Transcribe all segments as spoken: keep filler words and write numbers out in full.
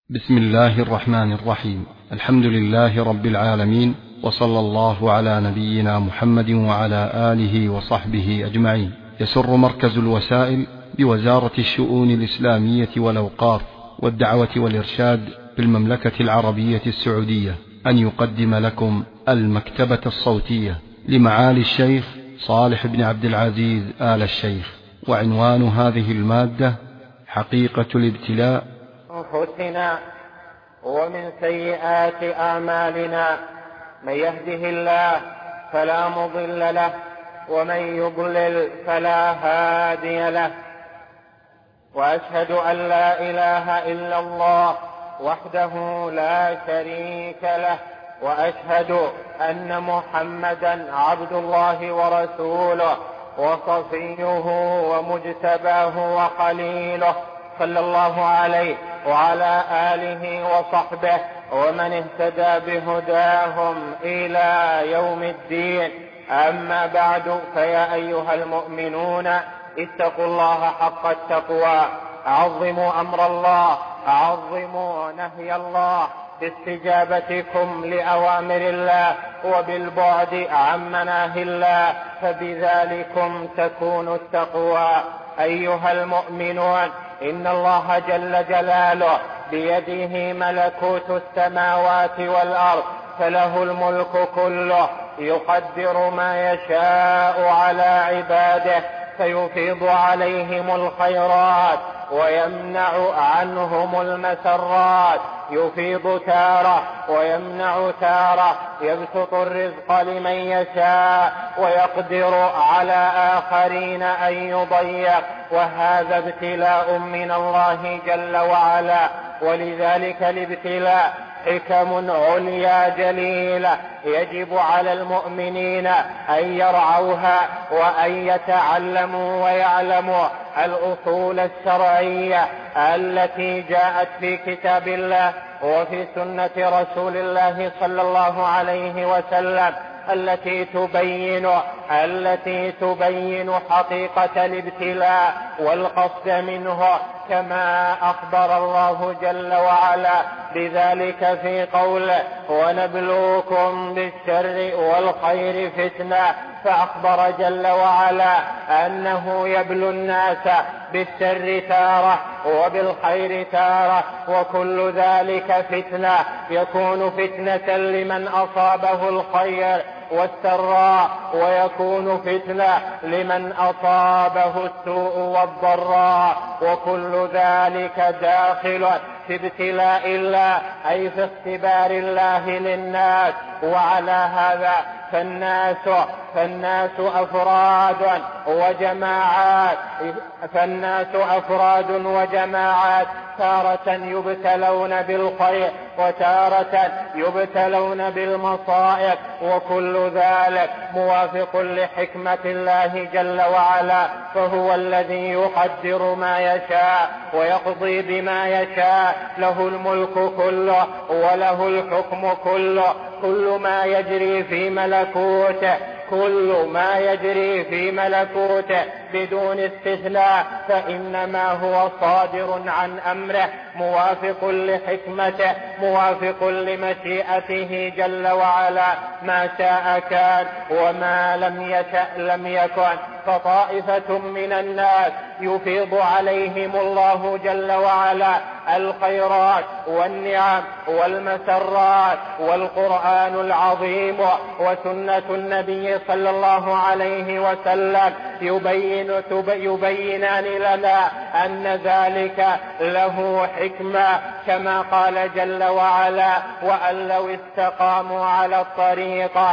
بسم الله الرحمن الرحيم. الحمد لله رب العالمين، وصلى الله على نبينا محمد وعلى آله وصحبه أجمعين. يسر مركز الوسائل بوزارة الشؤون الإسلامية والأوقاف والدعوة والإرشاد بالمملكة العربية السعودية أن يقدم لكم المكتبة الصوتية لمعالي الشيخ صالح بن عبد العزيز آل الشيخ. وعنوان هذه المادة: حقيقة الابتلاء أنفسنا ومن سيئات أعمالنا، من يهده الله فلا مضل له ومن يضلل فلا هادي له، وأشهد أن لا إله إلا الله وحده لا شريك له، وأشهد أن محمدا عبد الله ورسوله وصفيه ومجتباه وخليله، صلى الله عليه وعلى آله وصحبه ومن اهتدى بهداهم إلى يوم الدين. أما بعد، فيا أيها المؤمنون اتقوا الله حق التقوى، عظموا أمر الله، عظموا نهي الله باستجابتكم لأوامر الله وبالبعد عن مناهي الله، فبذلكم تكون التقوى. أيها المؤمنون، إن الله جل جلاله بيده ملكوت السماوات والأرض، فله الملك كله، يقدر ما يشاء على عباده، فيفيض عليهم الخيرات ويمنع عنهم المسرات، يفيض تارة ويمنع تارة، يبسط الرزق لمن يشاء ويقدر على آخرين أن يضيق، وهذا ابتلاء من الله جل وعلا. ولذلك الابتلاء حكم عليا جليلة يجب على المؤمنين أن يرعوها وأن يتعلموا ويعلموا الأصول الشرعية التي جاءت في كتاب الله وفي سنة رسول الله صلى الله عليه وسلم، التي تبين التي تبين حقيقة الابتلاء والقصد منه، كما أخبر الله جل وعلا بذلك في قوله: ونبلوكم بالشر والخير فتنة. فأخبر جل وعلا أنه يبلو الناس بالشر تارة وبالخير تارة، وكل ذلك فتنة، يكون فتنة لمن أصابه الخير والسراء، ويكون فتنة لمن أصابه السوء والضراء، وكل ذلك داخل في ابتلاء الله، أي في اختبار الله للناس. وعلى هذا فالناس فالناس أفراد وجماعات فالناس أفراد وجماعات تارة يبتلون بالخير وتارة يبتلون بالمصائب، وكل ذلك موافق لحكمة الله جل وعلا، فهو الذي يقدر ما يشاء ويقضي بما يشاء، له الملك كله وله الحكم كله. كل ما يجري في ملكوته كل ما يجري في ملكوته بدون استثناء فإنما هو صادر عن أمره، موافق لحكمته، موافق لمشيئته جل وعلا. ما شاء كان وما لم يشأ لم يكن. فطائفة من الناس يفيض عليهم الله جل وعلا الخيرات والنعم والمسرات، والقرآن العظيم وسنة النبي صلى الله عليه وسلم يبين يبينان لنا أن ذلك له حكمة، كما قال جل وعلا: وأن لو استقاموا على الطريقة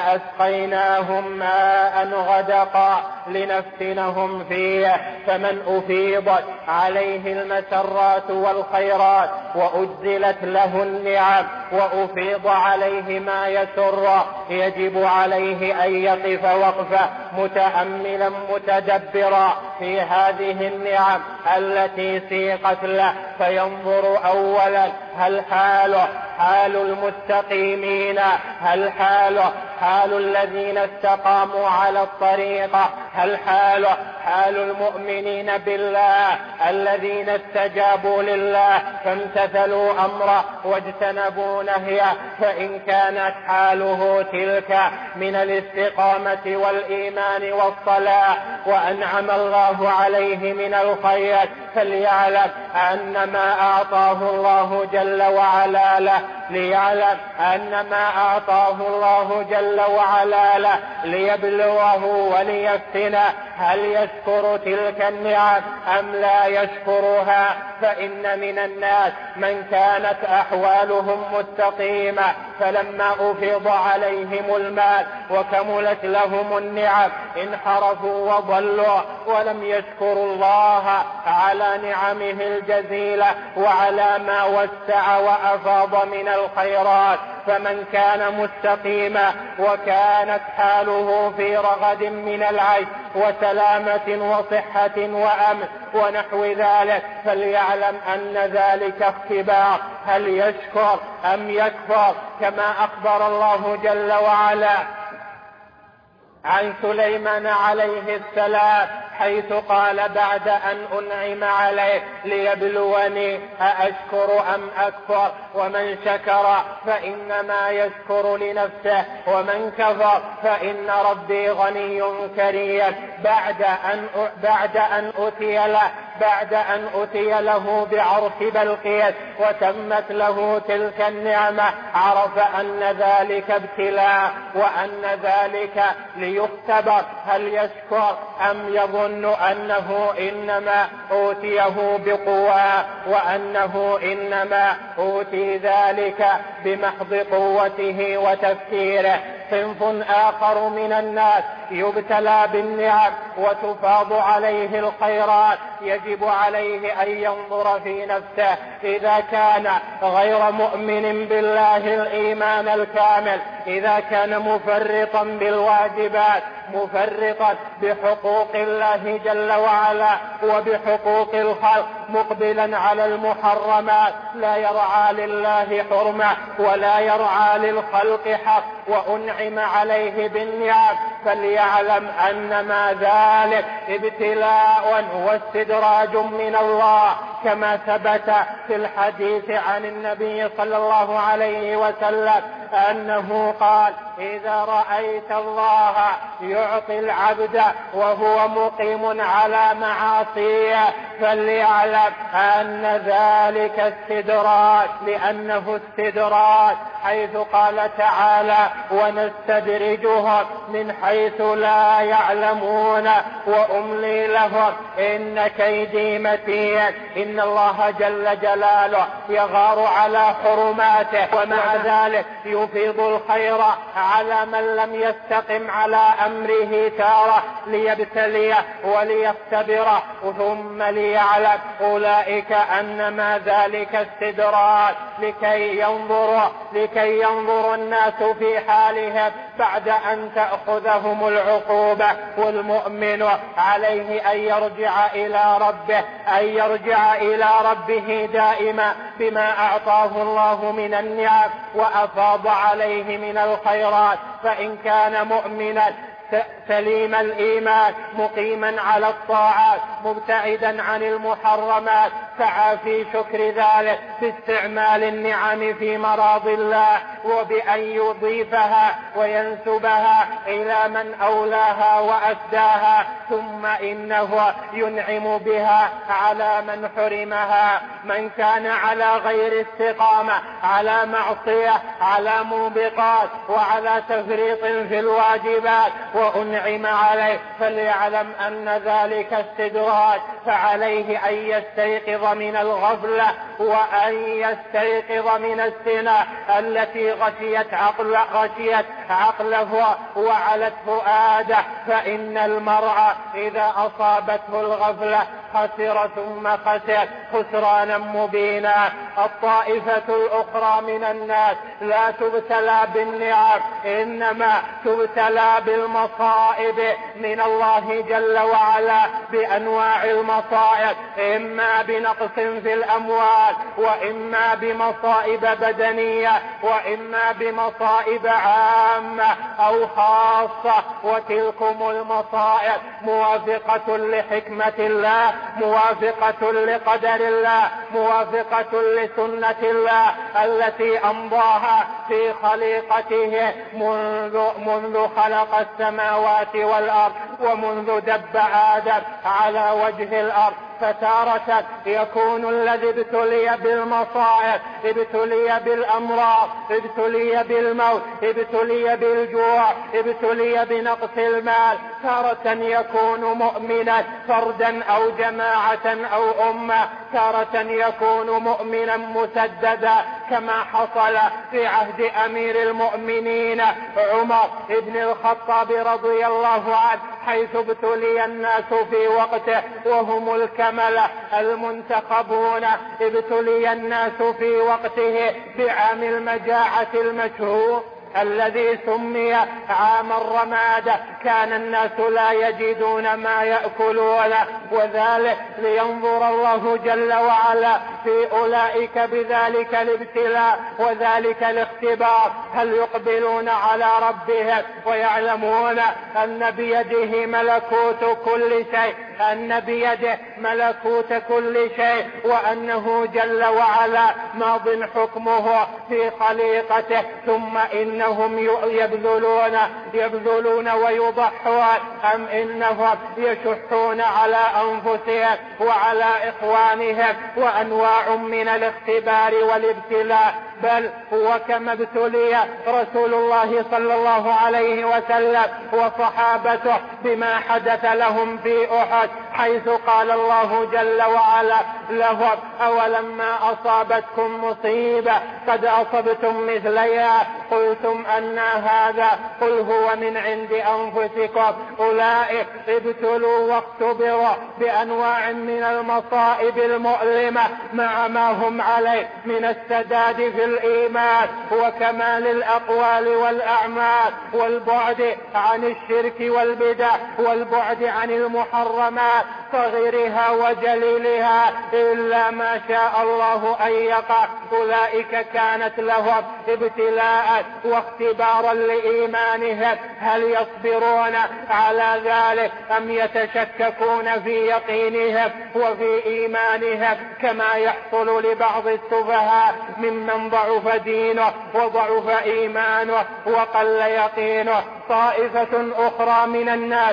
لأسقيناهم ماء غدقا لنفتنهم فيه. فمن أفيضت عليه المسرات والخيرات وأجزلت له النعم وأفيض عليه ما يسر، يجب عليه أن يقف وقفة متأملا متدبرا في هذه النعم التي سيقت له، فينظر أولا هل حاله حال المستقيمين، هل حاله حال الذين استقاموا على الطريقة، هل حاله حال المؤمنين بالله الذين استجابوا لله فامتثلوا أمره واجتنبوا نهيه، فإن كانت حاله تلك من الاستقامة والإيمان والصلاة وأنعم الله عليه من الخير، فليعلم أن ما أعطاه الله جل وعلا له ليعلم أن ما أعطاه الله جل وعلا له ليبلغه وليفتنه هل يشكر تلك النعم أم لا يشكرها. فإن من الناس من كانت أحوالهم مستقيمة فلما أفيض عليهم المال وكملت لهم النعم انحرفوا وضلوا ولم يشكروا الله على نعمه الجزيلة وعلى ما وسع وأفاض من الخيرات. فمن كان مستقيما وكانت حاله في رغد من العيش وسلامة وصحة وأمن ونحو ذلك فليعلم أن ذلك اختبار هل يشكر أم يكفر، كما أخبر الله جل وعلا عن سليمان عليه السلام حيث قال بعد أن أنعم عليه ليبلوني أأشكر أم أكفر، ومن شكر فإنما يشكر لنفسه ومن كفر فإن ربي غني كريم. بعد أن بعد أن أتي له بعد أن أتي له بعرش بلقيس وتمت له تلك النعمة عرف أن ذلك ابتلاء وأن ذلك ليختبر هل يشكر أم يظن أنه إنما أوتيه بقوة وأنه إنما أوتي ذلك بمحض قوته وتفكيره. صنف آخر من الناس يبتلى بالنعم وتفاض عليه الخيرات يجب عليه أن ينظر في نفسه إذا كان غير مؤمن بالله الإيمان الكامل، إذا كان مفرطا بالواجبات مفرطا بحقوق الله جل وعلا وبحقوق الخلق مقبلا على المحرمات لا يرعى لله حرمة ولا يرعى للخلق حق وأنعم عليه بالنعم فليعلم أن ما ذلك ابتلاء واستدراج من الله، كما ثبت في الحديث عن النبي صلى الله عليه وسلم أنه قال إذا رأيت الله يعطي العبد وهو مقيم على معاصيه فليعلم أن ذلك استدراج، لأنه استدراج، حيث قال تعالى ونستدرجهم من حيث لا يعلمون وأملي لهم إن كيدي متين. إن الله جل جلاله يغار على حرماته ومع ذلك يفيض الخير على من لم يستقم على أمره تارة ليبتليه وليختبره ثم ليعلم أولئك أنما ذلك استدراج لكي ينظروا لكي ينظر الناس في حالهم بعد أن تأخذهم العقوبة. والمؤمن عليه أن يرجع إلى ربه أن يرجع إلى ربه دائما بما أعطاه الله من النعم وأفاض عليه من الخيرات، فإن كان مؤمنا سليم الإيمان مقيما على الطاعات مبتعدا عن المحرمات سعى في شكر ذلك باستعمال النعم في مراض الله وبأن يضيفها وينسبها إلى من أولاها وأسداها، ثم إنه ينعم بها على من حرمها. من كان على غير استقامة على معصية على موبقات وعلى تفريط في الواجبات وأنعم عليه فليعلم أن ذلك استدراج، فعليه أن يستيقظ من الغفلة وأن يستيقظ من السنة التي غشيت عقل غشيت عقله وعلت فؤاده، فإن المرء إذا أصابته الغفلة خسر ثم خسر خسرانا مبينا. الطائفة الأخرى من الناس لا تبتلى بالنعم، إنما تبتلى بالمصائب من الله جل وعلا بأنواع المصائب، إما بنقص في الأموال، وإما بمصائب بدنية، وإما بمصائب عامة أو خاصة. وتلكم المصائب موافقة لحكمة الله، موافقة لقدر الله، موافقة لسنة الله التي أمضاها في خليقته منذ, منذ خلق السماوات والأرض ومنذ دب آدم على وجه الأرض. فتارة يكون الذي ابتلي بالمصائب، ابتلي بالأمراض، ابتلي بالموت، ابتلي بالجوع، ابتلي بنقص المال. تارة يكون مؤمنا فردا أو جماعة أو أمة، تارة يكون مؤمنا مسددا كما حصل في عهد أمير المؤمنين عمر بن الخطاب رضي الله عنه، حيث ابتلي الناس في وقته وهم الكملة المنتخبون. ابتلي الناس في وقته بعام المجاعة المشهور الذي سمي عام الرمادة. كان الناس لا يجدون ما يأكلون، وذلك لينظر الله جل وعلا في أولئك بذلك الابتلاء وذلك الاختبار، هل يقبلون على ربهم ويعلمون أن بيده ملكوت كل شيء، أن بيده ملكوت كل شيء، وأنه جل وعلا ماض حكمه في خليقته. ثم إنهم يبذلون يبذلون ويضحون، أم إنهم يشحون على أنفسهم وعلى إخوانهم، وأنواع من الاختبار والابتلاء. بل هو كما ابتلي رسول الله صلى الله عليه وسلم وصحابته بما حدث لهم في أحد، حيث قال الله جل وعلا لهم: أولما أصابتكم مصيبة قد أصبتم مثليها قلتم أن هذا قل هو من عند أنفسكم. أولئك ابتلوا واختبروا بأنواع من المصائب المؤلمة مع ما هم عليه من السداد في الإيمان وكمال الأقوال والأعمال، والبعد عن الشرك والبدع، والبعد عن المحرمات صغيرها وجليلها إلا ما شاء الله أن يقع. أولئك كانت لهم ابتلاء واختبارا لإيمانهم، هل يصبرون على ذلك أم يتشككون في يقينهم وفي إيمانهم كما يحصل لبعض السفهاء ممن ضعف دينه وضعف إيمانه وقل يقينه. طائفة أخرى من الناس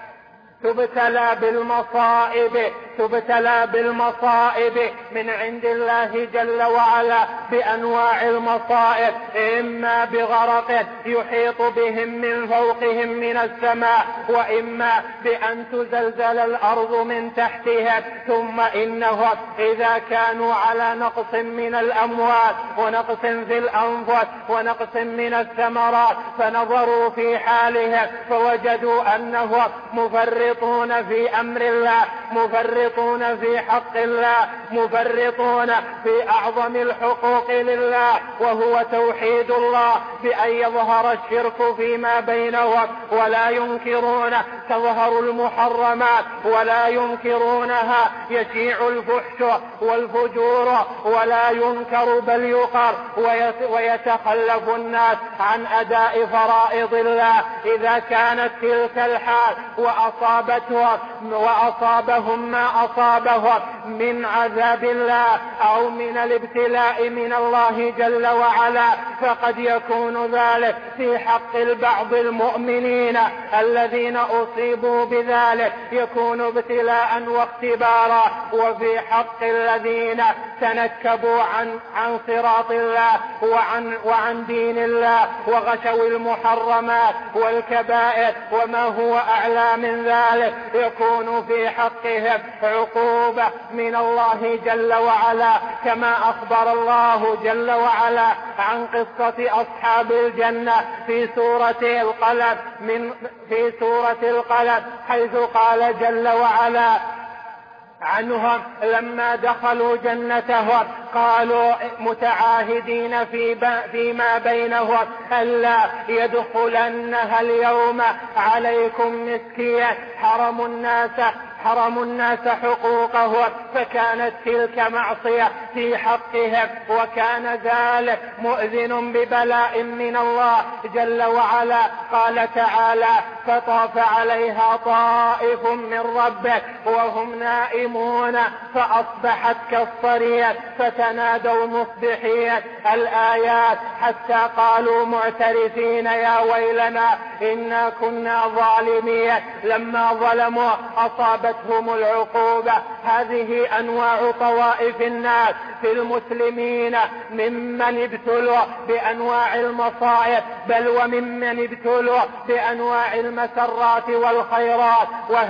تبتلى بالمصائب تبتلى بالمصائب من عند الله جل وعلا بأنواع المصائب، إما بغرق يحيط بهم من فوقهم من السماء، وإما بأن تزلزل الأرض من تحتهم. ثم إنهم إذا كانوا على نقص من الأموال ونقص في الأنفس ونقص من الثمرات فنظروا في حالهم فوجدوا أنهم مفرطون في أمر الله، مفرطون في حق الله، مفرطون في أعظم الحقوق لله وهو توحيد الله، بأن يظهر الشرك فيما بينهم ولا ينكرون، تظهر المحرمات ولا ينكرونها، يشيع الفحش والفجور ولا ينكر بل يقر، ويتخلف الناس عن أداء فرائض الله. إذا كانت تلك الحال وأصابتهم وأصابهم ما أصابهم من عذاب الله أو من الابتلاء من الله جل وعلا، فقد يكون ذلك في حق البعض المؤمنين الذين أصيبوا بذلك يكون ابتلاء واختبارا، وفي حق الذين تنكبوا عن عن صراط الله وعن وعن دين الله وغشوا المحرمات والكبائر وما هو أعلى من ذلك يكون في حقهم عقوبة من الله جل وعلا، كما أخبر الله جل وعلا عن قصة أصحاب الجنة في سورة القلم من في سورة القلم حيث قال جل وعلا: عنهم لما دخلوا جنتهم قالوا متعاهدين في فيما بينهم ألا يدخلنها اليوم عليكم مسكين حرموا الناس حرموا الناس حقوقهم، فكانت تلك معصية في حقهم، وكان ذلك مؤذن ببلاء من الله جل وعلا. قال تعالى: فطاف عليها طائف من ربك وهم نائمون فأصبحت كالصريم فتنادوا مصبحين. الآيات حتى قالوا معترفين: يا ويلنا إنا كنا ظالمين. لما ظلموا أصابتهم العقوبة. هذه أنواع طوائف الناس في المسلمين ممن ابتلوا بأنواع المصائب، بل وممن ابتلوا بأنواع المسرات والخيرات.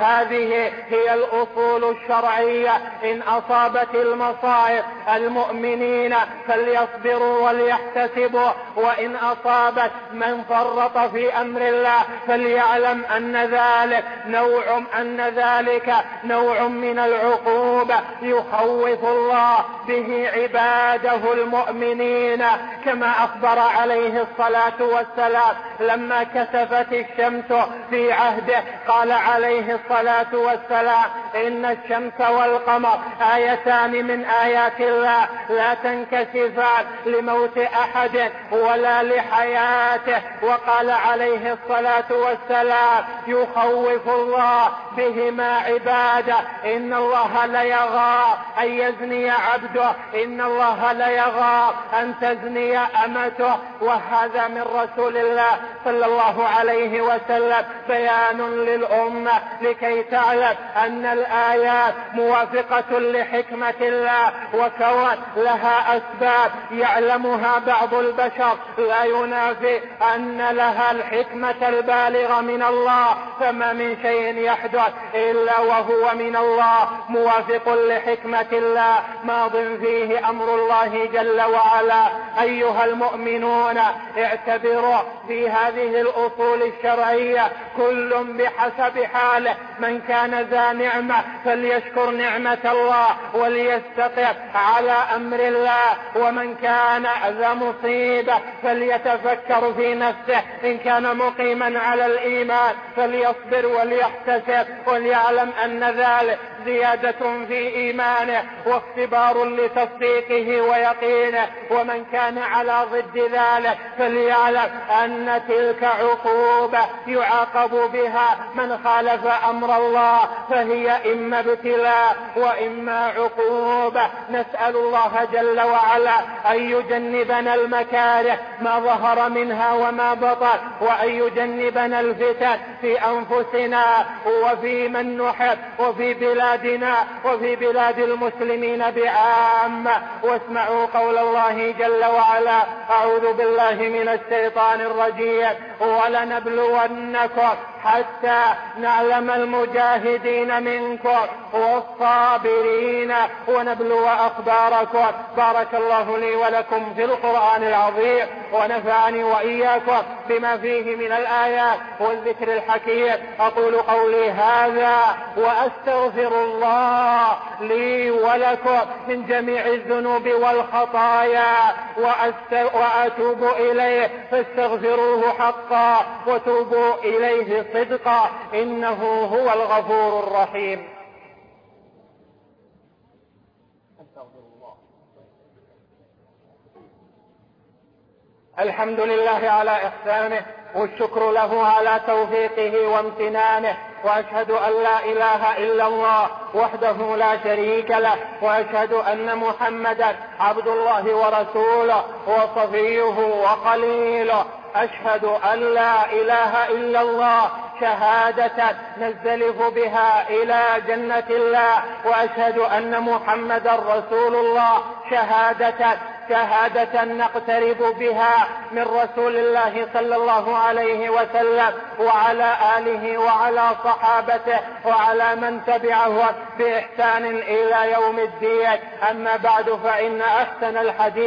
وهذه هي الأصول الشرعية. إن أصابت المصائب المؤمنين فليصبروا وليحتسبوا، وإن أصابت من فرط في أمر الله فليعلم أن ذلك نوع أن ذلك نوع من العقوبة يخوف الله به عباده المؤمنين، كما أخبر عليه الصلاة والسلام لما كسفت الشمس في عهده قال عليه الصلاة والسلام: إن الشمس والقمر آيتان من آيات الله لا تنكسفان لموت أحد ولا لحياته. وقال عليه الصلاة والسلام: يخوف الله بهما عباده. إن الله ليغار أن يزني عبده، إن الله ليغار أن تزني أمته. وهذا من رسول الله صلى الله عليه وسلم بيان للأمة لكي تعلم أن الآيات موافقة لحكمة الله، وكون لها أسباب يعلمها بعض البشر لا ينافي أن لها الحكمة البالغة من الله. فما من شيء يحدث إلا وهو من الله موافق لحكمة الله ماض فيه أمر الله جل وعلا. أيها المؤمنون، اعتبروا في هذه الأصول الشرعية كل بحسب حاله. من كان ذا نعمة فليشكر نعمة الله وليستقر على أمر الله، ومن كان ذا مصيبة فليتفكر في نفسه. إن كان مقيما على الإيمان فليصبر وليحتسب وليعلم أن ذلك زيادة في إيمانه واختبار لتصديقه ويقينه. ومن كان على ضد ذلك فليعلم أن تلك عقوبة يعاقب بها من خالف أمر الله، فهي إما ابتلاء وإما عقوبة. نسأل الله جل وعلا أن يجنبنا المكاره ما ظهر منها وما بطن، وأن يجنبنا الفتن في أنفسنا وفي من نحب وفي بلادنا وفي بلاد المسلمين بعامة. واسمعوا قول الله جل وعلا: أعوذ بالله من الشيطان الرجيم: ولنبلونكم حتى نعلم المجاهدين منكم والصابرين ونبلو أخباركم. بارك الله لي ولكم في القرآن العظيم، ونفعني وإياكم بما فيه من الآيات والذكر الحكيم. أقول قولي هذا وأستغفر الله لي ولكم من جميع الذنوب والخطايا وأتوب إليه، فاستغفروه حقا وتوبوا إليه صدقا، إنه هو الغفور الرحيم. الحمد لله على إحسانه، والشكر له على توفيقه وامتنانه، وأشهد أن لا إله إلا الله وحده لا شريك له، وأشهد أن محمدا عبد الله ورسوله وصفيه وخليله. أشهد أن لا إله إلا الله شهادة نزدلف بها إلى جنة الله، وأشهد أن محمدا رسول الله شهادة شهادة نقترب بها من رسول الله صلى الله عليه وسلم وعلى آله وعلى صحابته وعلى من تبعه بإحسان إلى يوم الدين. أما بعد، فإن أحسن الحديث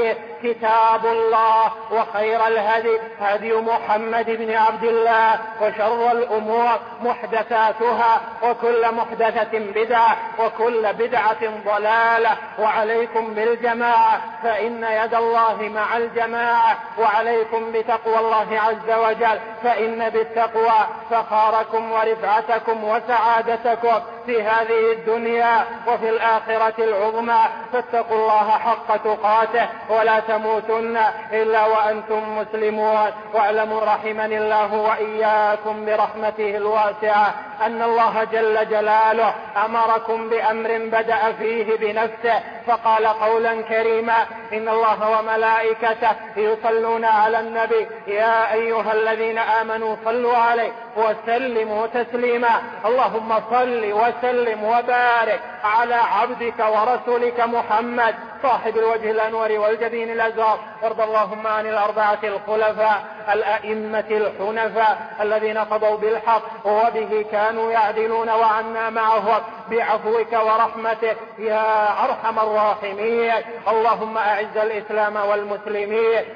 كتاب الله، وخير الهدي هدي محمد بن عبد الله، وشر الأمور محدثاتها، وكل محدثة بدعة، وكل بدعة ضلالة. وعليكم بالجماعة فإن يد الله مع الجماعة، وعليكم بتقوى الله عز وجل، فإن بالتقوى فخاركم ورفعتكم وسعادتكم في هذه الدنيا وفي الآخرة العظمى. فاتقوا الله حق تقاته ولا تموتن إلا وأنتم مسلمون. واعلموا رحمني الله وإياكم برحمته الواسعة أن الله جل جلاله أمركم بأمر بدأ فيه بنفسه، فقال قولا كريما: إن الله وملائكته يصلون على النبي يا أيها الذين آمنوا صلوا عليه وسلموا تسليما. اللهم صل وسلم وبارك على عبدك ورسولك محمد صاحب الوجه الأنور والجبين الأزهر. وارض اللهم عن الأربعة الخلفاء الأئمة الحنفاء الذين قضوا بالحق وبه كانوا يعدلون، وعنا معهم بعفوك ورحمتك يا أرحم الراحمين. اللهم أعز الإسلام والمسلمين،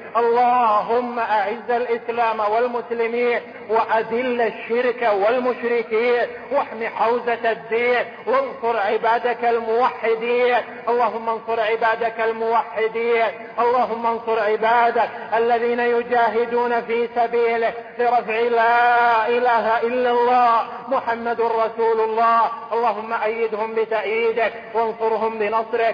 اللهم أعز الإسلام والمسلمين، وأذل الشرك والمشركين، واحم حوزة الدين، وانصر عبادك الموحدين. اللهم انصر عبادك الموحدين، اللهم انصر عبادك الذين يجاهدون في سبيلك لرفع لا إله إلا الله محمد رسول الله. اللهم أيدهم بتأييدك، وانصرهم بنصرك،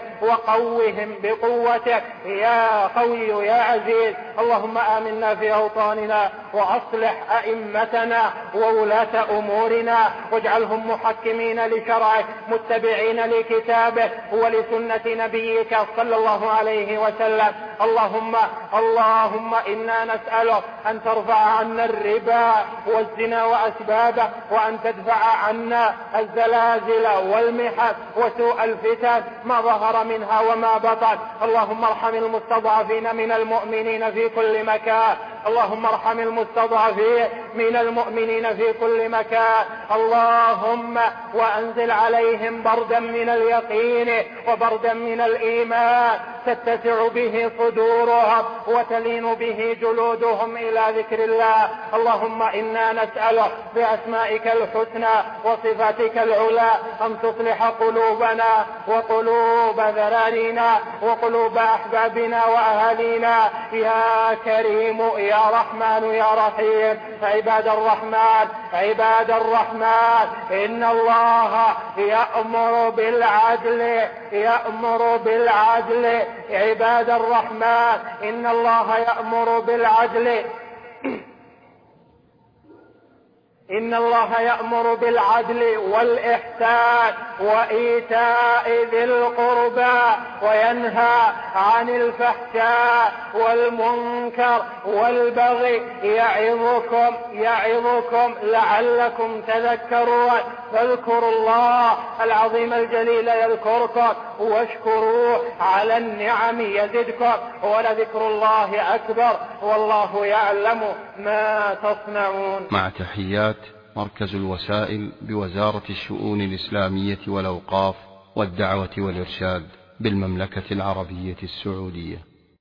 وقوهم بقوتك يا قوي يا عزيز. اللهم آمنا في أوطاننا، وأصلح أئمتنا وولاة أمورنا، واجعلهم محكمين لشرعك متبعين لكتابك ولسنة نبيك صلى الله عليه وسلم. اللهم اللهم إنا نسألك أن ترفع عنا الربا والزنا وأسبابه، وأن تدفع عنا الزلازل والمحن وسوء الفتن ما ظهر منها وما بطن. اللهم ارحم المستضعفين من المؤمنين في كل مكان، اللهم ارحم المستضعفين من المؤمنين في كل مكان. اللهم وأنزل عليهم بردا من اليقين وبردا من الإيمان تتسع به صدورهم وتلين به جلودهم إلى ذكر الله. اللهم إنا نسألك بأسمائك الحسنى وصفاتك العلى أن تصلح قلوبنا وقلوب ذرارينا وقلوب أحبابنا وأهالينا يا كريم يا رحمن يا رحيم. عباد الرحمن عباد الرحمن إن الله يأمر بالعدل يأمر بالعدل عباد الرحمن إن الله يأمر بالعدل إن الله يأمر بالعدل والإحسان وإيتاء ذي القربى وينهى عن الفحشاء والمنكر والبغي يعظكم يعظكم لعلكم تذكرون. فاذكروا الله العظيم الجليل يذكركم، واشكروه على النعم يزدكم، ولذكر الله أكبر والله يعلم ما تصنعون. مع تحيات مركز الوسائل بوزارة الشؤون الإسلامية والأوقاف والدعوة والإرشاد بالمملكة العربية السعودية.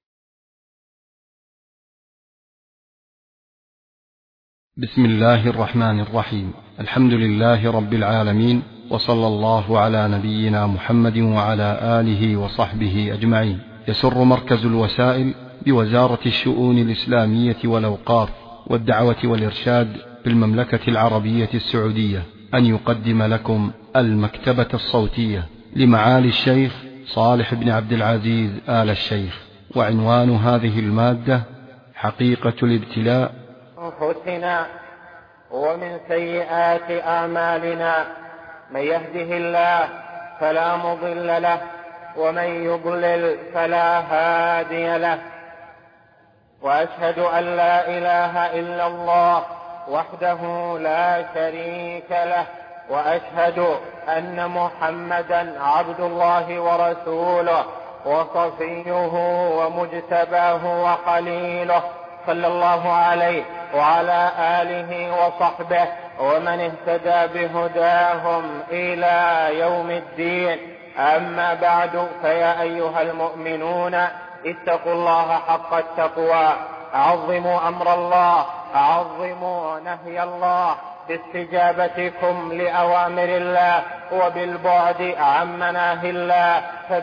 بسم الله الرحمن الرحيم. الحمد لله رب العالمين، وصلى الله على نبينا محمد وعلى آله وصحبه أجمعين. يسر مركز الوسائل بوزارة الشؤون الإسلامية والأوقاف والدعوة والإرشاد بالمملكة العربية السعودية أن يقدم لكم المكتبة الصوتية لمعالي الشيخ صالح بن عبد العزيز آل الشيخ. وعنوان هذه المادة: حقيقة الابتلاء أنفسنا ومن سيئات أعمالنا. من يهده الله فلا مضل له، ومن يضلل فلا هادي له. وأشهد أن لا إله إلا الله وحده لا شريك له، وأشهد أن محمدا عبد الله ورسوله وصفيه ومجتباه وخليله، صلى الله عليه وعلى آله وصحبه ومن اهتدى بهداهم إلى يوم الدين. أما بعد، فيا أيها المؤمنون اتقوا الله حق التقوى، عظموا أمر الله، عظموا نهي الله باستجابتكم لأوامر الله وبالبعد عن مناهي الله،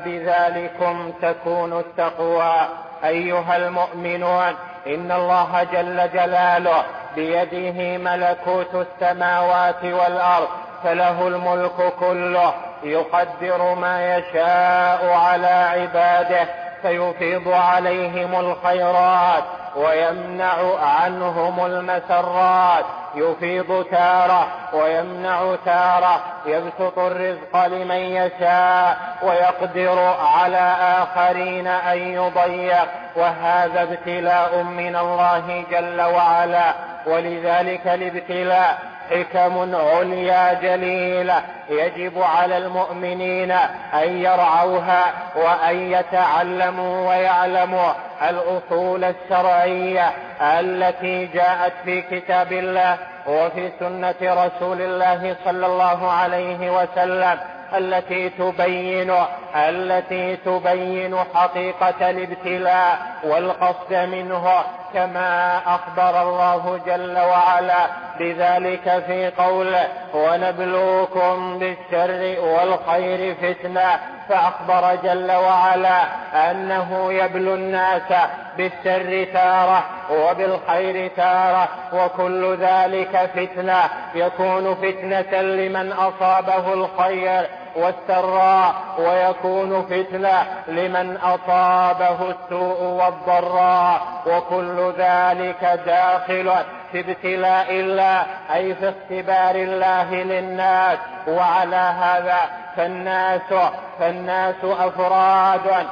فبذلكم تكون التقوى. أيها المؤمنون، إن الله جل جلاله بيده ملكوت السماوات والأرض، فله الملك كله، يقدر ما يشاء على عباده، فيفيض عليهم الخيرات ويمنع عنهم المسرات، يفيض تارة ويمنع تارة، يبسط الرزق لمن يشاء ويقدر على آخرين أن يضيق، وهذا ابتلاء من الله جل وعلا. ولذلك الابتلاء حكم عليا جليلة يجب على المؤمنين أن يرعوها وأن يتعلموا ويعلموا الأصول الشرعية التي جاءت في كتاب الله وفي سنة رسول الله صلى الله عليه وسلم، التي تبين التي تبين حقيقة الابتلاء والقصد منه، كما أخبر الله جل وعلا بذلك في قوله: ونبلوكم بالشر والخير فتنة. فأخبر جل وعلا أنه يبلو الناس بالشر تارة وبالخير تارة، وكل ذلك فتنة، يكون فتنة لمن أصابه الخير والسراء، ويكون فتنة لمن أصابه السوء والضراء، وكل ذلك داخل في ابتلاء الله، أي في اختبار الله للناس. وعلى هذا فالناس فالناس أفراد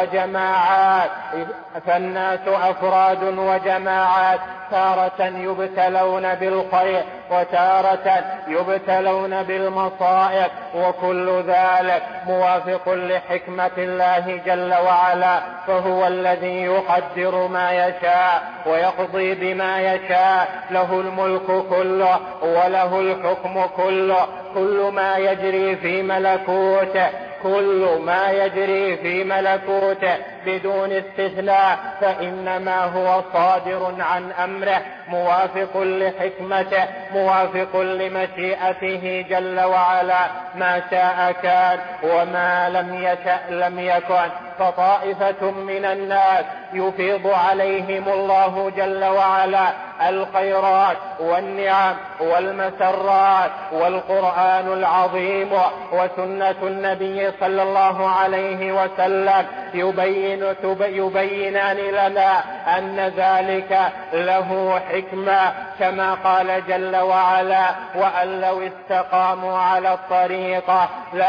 وجماعات فالناس أفراد وجماعات تارة يبتلون بالخير وتارة يبتلون بالمصائب، وكل ذلك موافق لحكمة الله جل وعلا، فهو الذي يقدر ما يشاء ويقضي بما يشاء، له الملك كله وله الحكم كله. كل ما يجري في ملكوته كل ما يجري في ملكوته بدون استثناء فإنما هو صادر عن أمره، موافق لحكمته، موافق لمشيئته جل وعلا. ما شاء كان وما لم يشأ لم يكن. فطائفة من الناس يفيض عليهم الله جل وعلا الخيرات والنعم والمسرات، والقرآن العظيم وسنة النبي صلى الله عليه وسلم يبين يبينان لنا أن ذلك له حكمة، كما قال جل وعلا: وأن لو استقاموا على الطريقة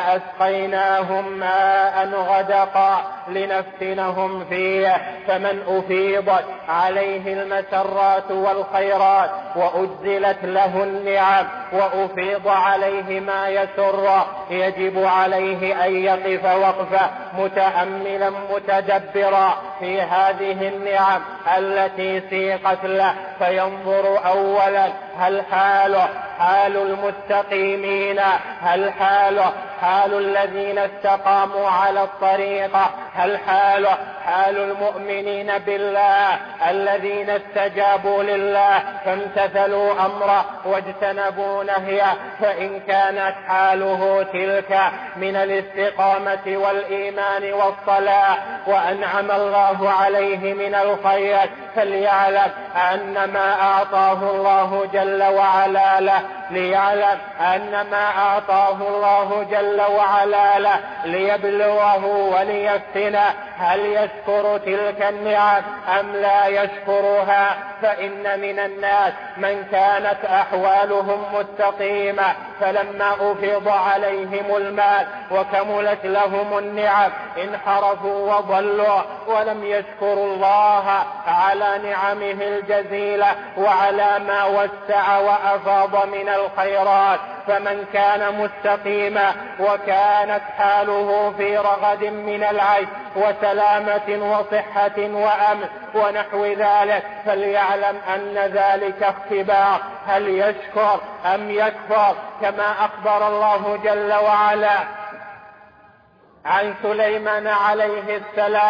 لأسقيناهم ماء غدقا لنفتنهم فيه. فمن أفيضت عليه المسرات والخيرات وأجزلت له النعم وأفيض عليه ما يسر، يجب عليه أن يقف وقفة متأملا متدبرا في هذه النعم التي سيقت له، فينظر أولا هل حاله حال المستقيمين، هل حاله حال الذين استقاموا على الطريقة، هل حاله حال المؤمنين بالله الذين استجابوا لله فامتثلوا أمره واجتنبوا نهيه. فإن كانت حاله تلك من الاستقامة والإيمان والصلاة وأنعم الله عليه من الخير، فليعلم أن ما أعطاه الله جل وعلا له ليعلم أن ما أعطاه الله جل وعلا له ليبلوه وليفتنه هل يشكر تلك النعم أم لا يشكرها. فإن من الناس من كانت أحوالهم مستقيمة، فلما أفيض عليهم المال وكملت لهم النعم انحرفوا وضلوا ولم يشكروا الله على نعمه الجزيلة وعلى ما وسع وأفاض من الخيرات. فمن كان مستقيما وكانت حاله في رغد من العيش وسلامة وصحة وأمن ونحو ذلك، فليعلم أن ذلك اختبار، هل يشكر أم يكفر، كما أخبر الله جل وعلا عن سليمان عليه السلام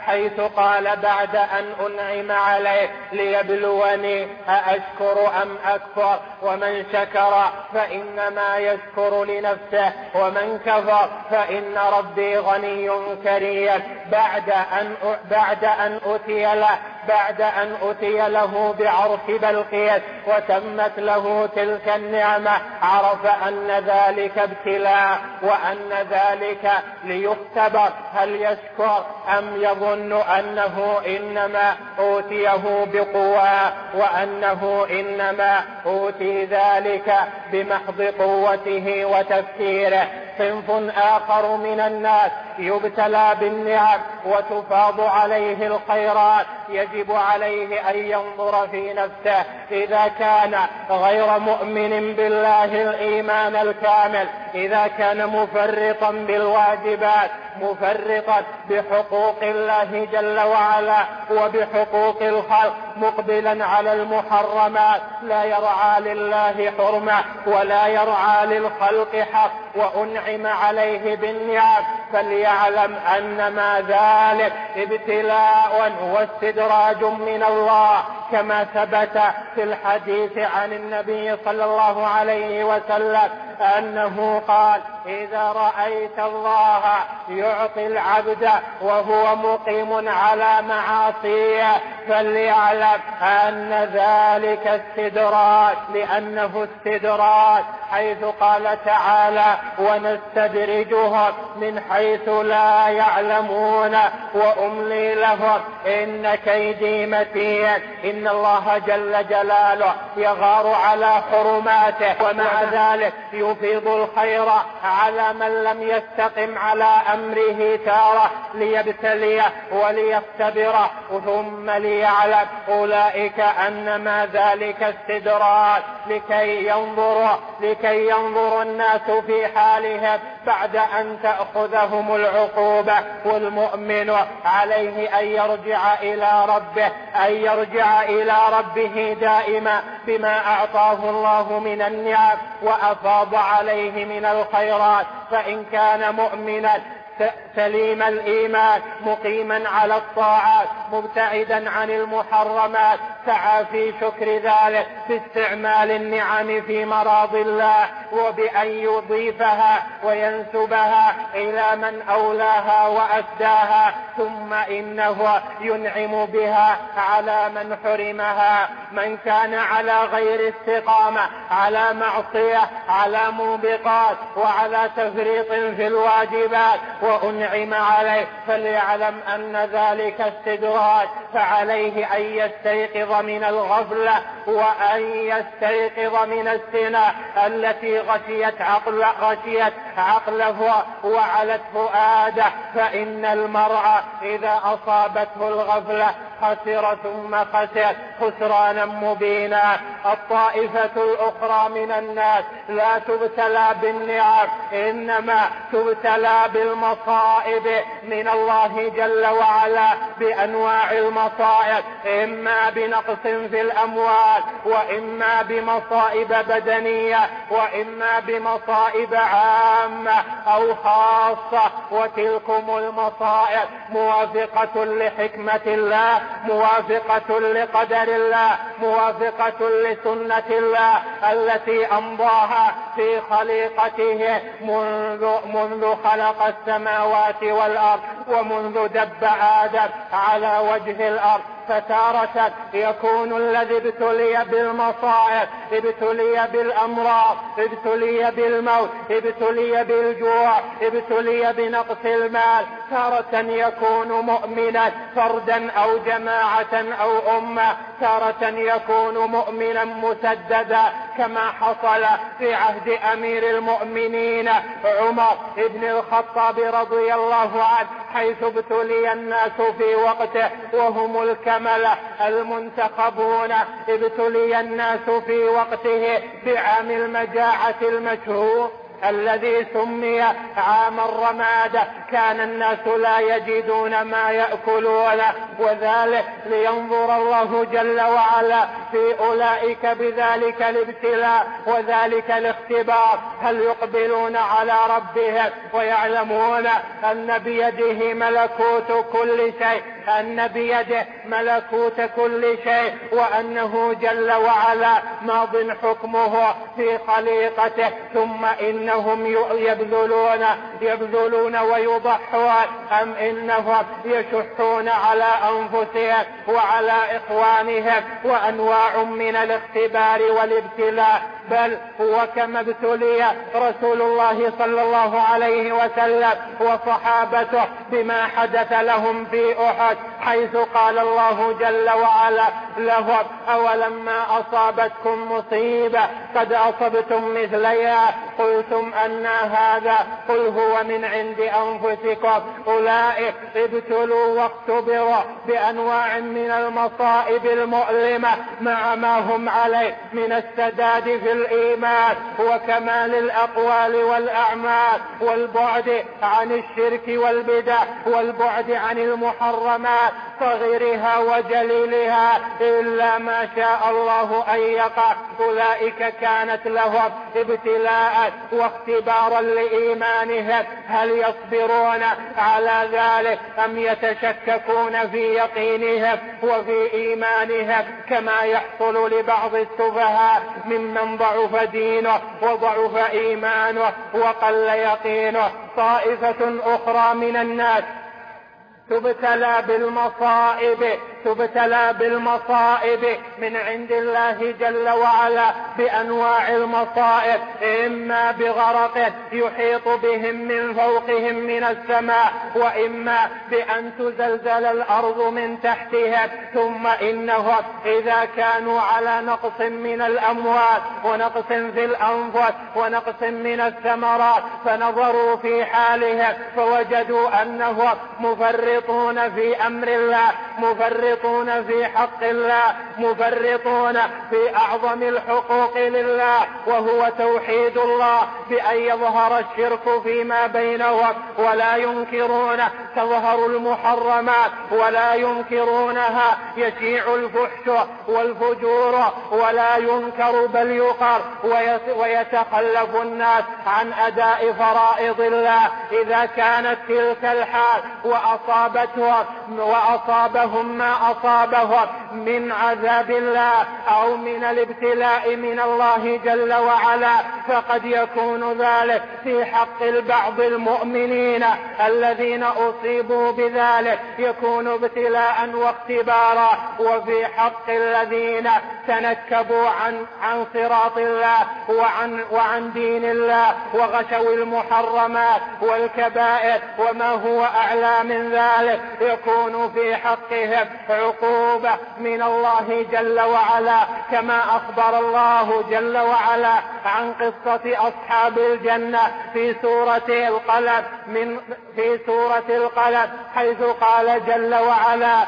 حيث قال بعد أن أنعم عليه ليبلوني أأشكر أم أكفر، ومن شكر فإنما يشكر لنفسه ومن كفر فإن ربي غني كريم. بعد أن بعد أن أتي له بعد أن أتي له بعرش بلقيس وتمت له تلك النعمة عرف أن ذلك ابتلاء، وأن ذلك ليختبر هل يشكر أم يظن أنه إنما أوتيه بقوة، وأنه إنما أوتي ذلك بمحض قوته وتفكيره. صنف آخر من الناس يبتلى بالنعم وتفاض عليه الخيرات، يجب عليه أن ينظر في نفسه إذا كان غير مؤمن بالله الإيمان الكامل، إذا كان مفرطا بالواجبات، مفرطا بحقوق الله جل وعلا وبحقوق الخلق، مقبلا على المحرمات، لا يرعى لله حرمة ولا يرعى للخلق حق، وأنعم عليه بالنعم، فليعلم أنما ذلك ابتلاء واستدراج من الله، كما ثبت في الحديث عن النبي صلى الله عليه وسلم أنه قال: إذا رأيت الله يعطي العبد وهو مقيم على معاصيه فليعلم أن ذلك استدراج، لأنه استدراج، حيث قال تعالى: ونستدرجهم من حيث لا يعلمون وأملي لهم إن كيدي متين. إن الله جل جلاله يغار على حرماته، ومع ذلك يفيض الخير على من لم يستقم على أمره تارة ليبتليه وليختبره، ثم ليعلم أولئك أنما ذلك استدراج لكي ينظر لكي ينظر الناس في حالهم بعد أن تأخذهم العقوبة. والمؤمن عليه أن يرجع إلى ربه أن يرجع إلى ربه دائما بما أعطاه الله من النعم وأفاض عليه من الخيرات، فإن كان مؤمنا سليم الإيمان مقيما على الطاعات مبتعدا عن المحرمات، سعى في شكر ذلك باستعمال النعم في مراض الله، وبأن يضيفها وينسبها إلى من أولاها وأسداها، ثم إنه ينعم بها على من حرمها. من كان على غير استقامة، على معصية، على موبقات، وعلى تفريط في الواجبات وأنعم عليه، فليعلم أن ذلك استدراج، فعليه أن يستيقظ من الغفلة وأن يستيقظ من السنة التي غشيت عقل غشيت عقله وعلت فؤاده، فإن المرء إذا أصابته الغفلة خسر ثم خسر خسرانا مبينا. الطائفة الأخرى من الناس لا تبتلى بالنعم، إنما تبتلى بالمصائب من الله جل وعلا بأنواع المصائب، إما بنقص في الأموال، وإما بمصائب بدنية، وإما بمصائب عامة أو خاصة. وتلكم المصائب موافقة لحكمة الله، موافقة لقدر الله، موافقة لسنة الله التي أمضاها في خليقته منذ, منذ خلق السماوات والأرض ومنذ دب آدم على وجه الأرض. فتارة يكون الذي ابتلي بالمصائب، ابتلي بالأمراض، ابتلي بالموت، ابتلي بالجوع، ابتلي بنقص المال. تارة يكون مؤمنا فردا أو جماعة أو أمة، تارة يكون مؤمنا مسددا، كما حصل في عهد أمير المؤمنين عمر بن الخطاب رضي الله عنه، حيث ابتلي الناس في وقته وهم الكملة المنتخبون. ابتلي الناس في وقته بعام المجاعة المشهور الذي سمي عام الرمادة، كان الناس لا يجدون ما يأكلون، وذلك لينظر الله جل وعلا في أولئك بذلك الابتلاء وذلك الاختبار. هل يقبلون على ربهم ويعلمون أن بيده ملكوت كل شيء، أن بيده ملكوت كل شيء، وأنه جل وعلا ماض حكمه في خليقته، ثم إنهم يبذلون يبذلون ويضحون، أم إنهم يشحون على أنفسهم وعلى إخوانهم؟ وأنواع من الاختبار والابتلاء. بل هو كما ابتلي رسول الله صلى الله عليه وسلم وصحابته بما حدث لهم في أحد، حيث قال الله جل وعلا لهم: أولما أصابتكم مصيبة قد أصبتم مثليها قلتم أن هذا قل هو من عند أنفسكم. أولئك ابتلوا واختبروا بأنواع من المصائب المؤلمة مع ما هم عليه من السداد في الإيمان وكمال الأقوال والأعمال، والبعد عن الشرك والبدع، والبعد عن المحرمات صغيرها وجليلها إلا ما شاء الله أن يقع. أولئك كانت لهم ابتلاء واختبارا لإيمانهم، هل يصبرون على ذلك أم يتشككون في يقينهم وفي إيمانهم كما يحصل لبعض السفهاء ممن ضعف دينه وضعف إيمانه وقل يقينه؟ طائفة أخرى من الناس تبتلى بالمصائب تبتلى بالمصائب من عند الله جل وعلا بأنواع المصائب، إما بغرق يحيط بهم من فوقهم من السماء، وإما بأن تزلزل الأرض من تحتهم. ثم إنهم إذا كانوا على نقص من الأموال ونقص في الأنفس ونقص من الثمرات فنظروا في حالهم فوجدوا أنهم مفرطون في أمر الله، مفرطون في حق الله، مفرطون في أعظم الحقوق لله وهو توحيد الله، بأن يظهر الشرك فيما بينهم ولا ينكرون، تظهر المحرمات ولا ينكرونها، يشيع الفحش والفجور ولا ينكر بل يقر، ويتخلف الناس عن أداء فرائض الله. إذا كانت تلك الحال وأصابتهم وأصابهم ما أصابهم من عذاب الله أو من الابتلاء من الله جل وعلا، فقد يكون ذلك في حق البعض المؤمنين الذين أصيبوا بذلك يكون ابتلاء واختبارا، وفي حق الذين تنكبوا عن عن صراط الله وعن وعن دين الله وغشوا المحرمات والكبائر وما هو أعلى من ذلك يكون في حقهم عقوبة من الله جل وعلا، كما أخبر الله جل وعلا عن قصة أصحاب الجنة في سورة القلم من في سورة القلم حيث قال جل وعلا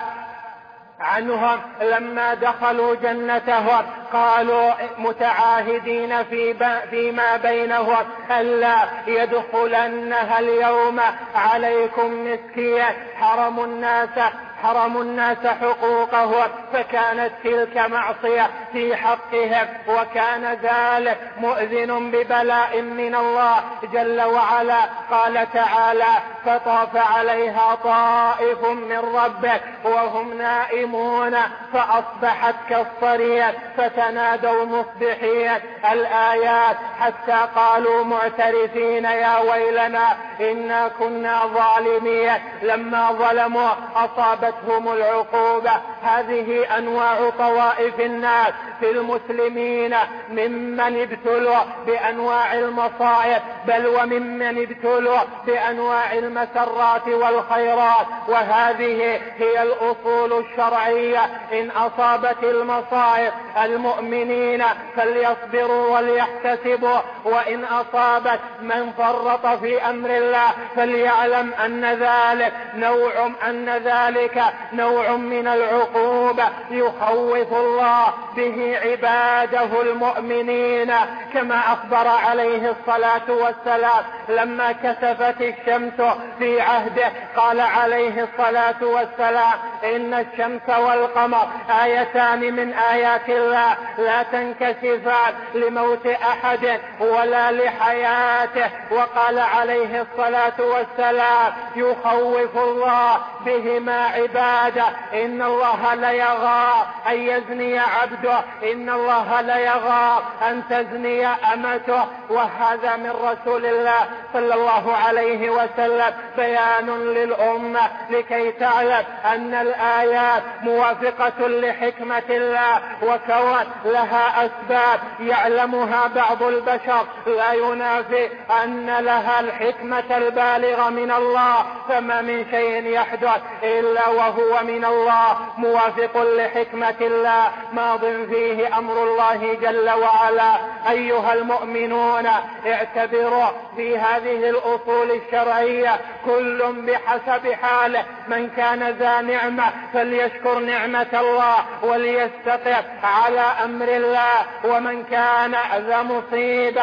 عنهم لما دخلوا جنتهم قالوا متعاهدين في فيما بينهم ألا يدخلنها اليوم عليكم مسكين حرموا الناس حرموا الناس حقوقهم، فكانت تلك معصية في حقهم، وكان ذلك مؤذن ببلاء من الله جل وعلا. قال تعالى فطاف عليها طائف من ربك وهم نائمون فأصبحت كالصريم فتنادوا مصبحين. الآيات حتى قالوا معترفين يا ويلنا إنا كنا ظالمين، لما ظلموا أصابتهم العقوبة. هذه أنواع طوائف الناس في المسلمين ممن ابتلوا بأنواع المصائب، بل وممن ابتلوا بأنواع المسرات والخيرات. وهذه هي الأصول الشرعية. إن أصابت المصائب المؤمنين فليصبروا وليحتسبوا، وإن أصابت من فرط في أمر الله فليعلم أن ذلك نوع أن ذلك نوع من العقوبة عقوبة يخوف الله به عباده المؤمنين، كما أخبر عليه الصلاة والسلام لما كسفت الشمس في عهده قال عليه الصلاة والسلام إن الشمس والقمر آيتان من آيات الله لا تنكسفان لموت أحد ولا لحياته. وقال عليه الصلاة والسلام يخوف الله بهما عباده، إن الله ليغار أن يزني عبده، إن الله ليغار أن تزني أمته. وهذا من رسول الله صلى الله عليه وسلم بيان للأمة لكي تعلم أن الآيات موافقة لحكمة الله، وكون لها أسباب يعلمها بعض البشر لا ينافي أن لها الحكمة البالغة من الله. فما من شيء يحدث إلا وهو من الله موافق لحكمة الله ماض فيه أمر الله جل وعلا. أيها المؤمنون اعتبروا في هذه الأصول الشرعية كل بحسب حاله، من كان ذا نعمة فليشكر نعمة الله وليستقر على أمر الله، ومن كان ذا مصيبة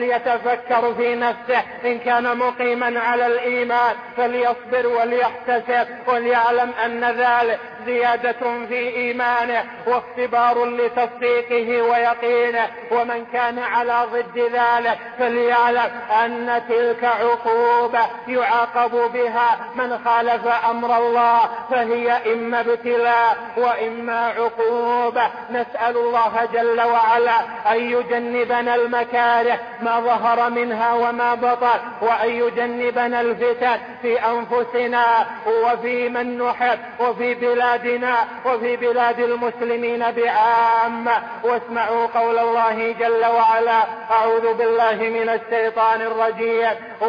فليتفكر في نفسه، إن كان مقيما على الإيمان فليصبر وليحتسب وليعلم أن ذلك زيادة في إيمانه واختبار لتصديقه ويقينه، ومن كان على ضد ذلك فليعلم أن تلك عقوبة يعاقب بها من خالف أمر الله، فهي إما ابتلاء وإما عقوبة. نسأل الله جل وعلا أن يجنبنا المكاره ما ظهر منها وما بطن، وأن يجنبنا الفتن في أنفسنا وفي من نحب وفي بلادنا وفي بلاد المسلمين بعامة. واسمعوا قول الله جل وعلا: أعوذ بالله من الشيطان الرجيم: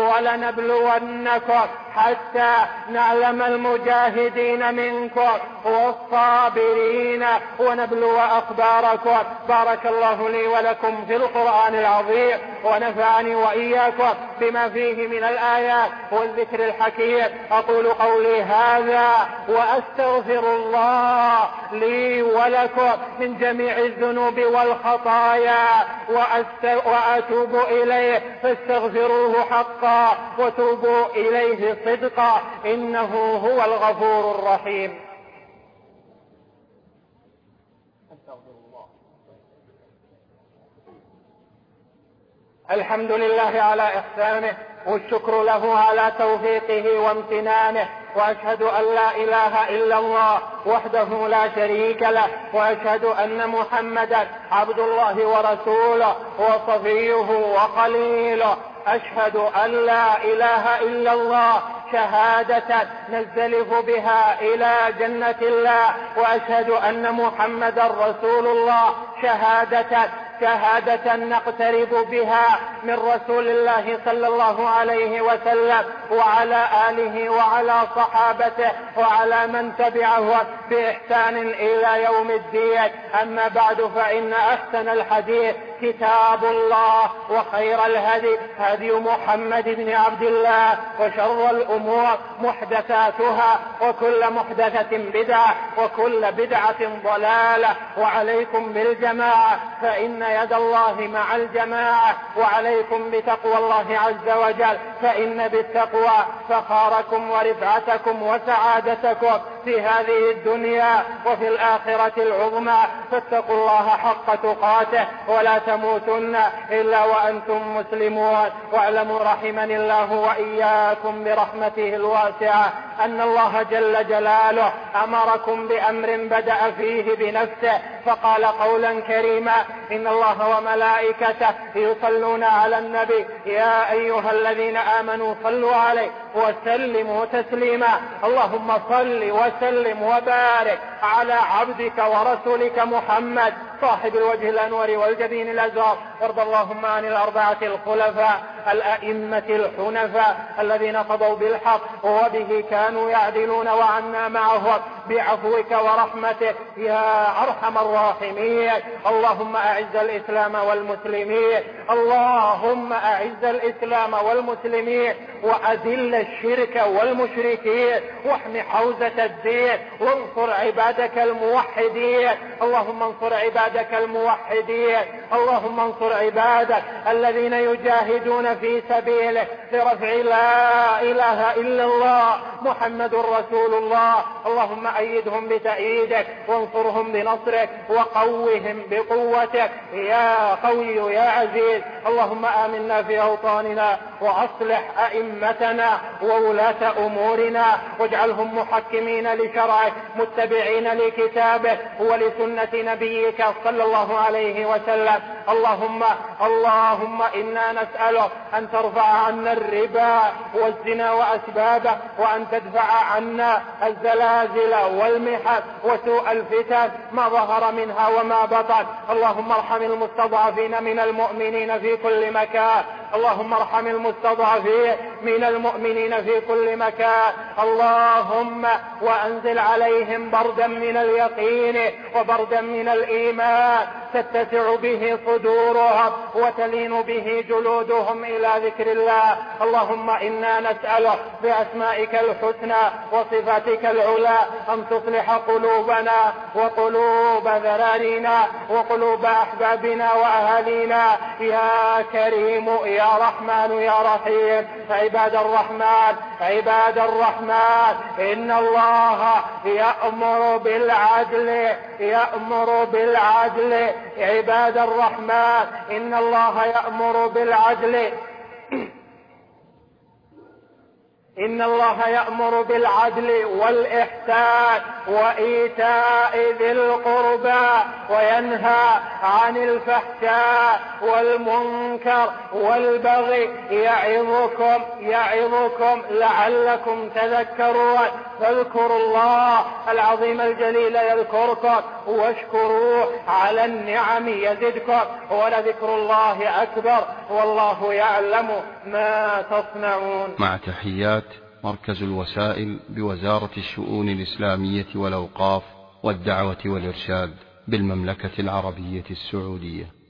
ولنبلونكم حتى نعلم المجاهدين منكم والصابرين ونبلو أخباركم. بارك الله لي ولكم في القرآن العظيم، ونفعني وإياكم بما فيه من الآيات والذكر الحكيم. أقول قولي هذا وأستغفر الله لي ولكم من جميع الذنوب والخطايا وأتوب إليه، فاستغفروه حقا وتوبوا إليه صدقا، إنه هو الغفور الرحيم. الحمد لله على إحسانه، والشكر له على توفيقه وامتنانه، وأشهد أن لا إله إلا الله وحده لا شريك له، وأشهد أن محمدا عبد الله ورسوله وصفيه وخليله. أشهد أن لا إله إلا الله شهادة نزلف بها إلى جنة الله، وأشهد أن محمدا رسول الله شهادة شهادة نقترب بها من رسول الله صلى الله عليه وسلم وعلى آله وعلى صحابته وعلى من تبعه بإحسان إلى يوم الدين. أما بعد، فإن أحسن الحديث كتاب الله، وخير الهدي هدي محمد بن عبد الله، وشر الأمور محدثاتها، وكل محدثة بدعة، وكل بدعة ضلالة. وعليكم بالجماعة، فإن يد الله مع الجماعة، وعليكم بتقوى الله عز وجل، فإن بالتقوى فخاركم ورفعتكم وسعادتكم في هذه الدنيا وفي الآخرة العظمى. فاتقوا الله حق تقاته ولا تموتن إلا وأنتم مسلمون. واعلموا رحمني الله وإياكم برحمته الواسعة أن الله جل جلاله أمركم بأمر بدأ فيه بنفسه، فقال قولا كريما: إن الله وملائكته يصلون على النبي يا أيها الذين آمنوا صلوا عليه وسلموا تسليما. اللهم صل وسلم وبارك على عبدك ورسولك محمد صاحب الوجه الأنور والجبين الأزهر. وارض اللهم عن الأربعة الخلفاء الأئمة الحنفاء الذين قضوا بالحق وبه كانوا يعدلون، وعنا معهم بعفوك ورحمتك يا أرحم الراحمين. اللهم أعز الإسلام والمسلمين، اللهم أعز الإسلام والمسلمين وأذل الشرك والمشركين واحم حوزة الدين وانصر عبادك الموحدين. اللهم انصر عبادك الموحدين، اللهم انصر عبادك الذين يجاهدون في سبيلك لرفع لا إله إلا الله محمد رسول الله. اللهم أيدهم بتأييدك وانصرهم بنصرك وقوهم بقوتك يا قوي يا عزيز. اللهم آمنا في أوطاننا وأصلح أئمتنا وولاة أمورنا واجعلهم محكمين لشرعك متبعين لكتابه ولسنة نبيك صلى الله عليه وسلم. اللهم اللهم إنا نسألك أن ترفع عنا الربا والزنا وأسبابه وأن تدفع عنا الزلازل والمحن وسوء الفتن ما ظهر منها وما بطن. اللهم ارحم المستضعفين من المؤمنين في كل مكان، اللهم ارحم المستضعفين من المؤمنين في كل مكان. اللهم وأنزل عليهم بردا من اليقين وبردا من الإيمان تتسع به صدورهم وتلين به جلودهم إلى ذكر الله. اللهم إنا نسألك بأسمائك الحسنى وصفاتك العلى أن تصلح قلوبنا وقلوب ذرارينا وقلوب أحبابنا وأهالينا يا كريم يا رحمن يا رحيم. عباد الرحمن عباد الرحمن إن الله يأمر بالعدل يأمر بالعدل عباد الرحمن إن الله يأمر بالعدل إن الله يأمر بالعدل والإحسان وإيتاء ذي القربى وينهى عن الفحشاء والمنكر والبغي يعظكم يعظكم لعلكم تذكرون. فاذكروا الله العظيم الجليل يذكركم واشكروه على النعم يزدكم ولذكر الله أكبر والله يعلم ما تصنعون. مع تحيات مركز الوسائل بوزارة الشؤون الإسلامية والأوقاف والدعوة والإرشاد بالمملكة العربية السعودية.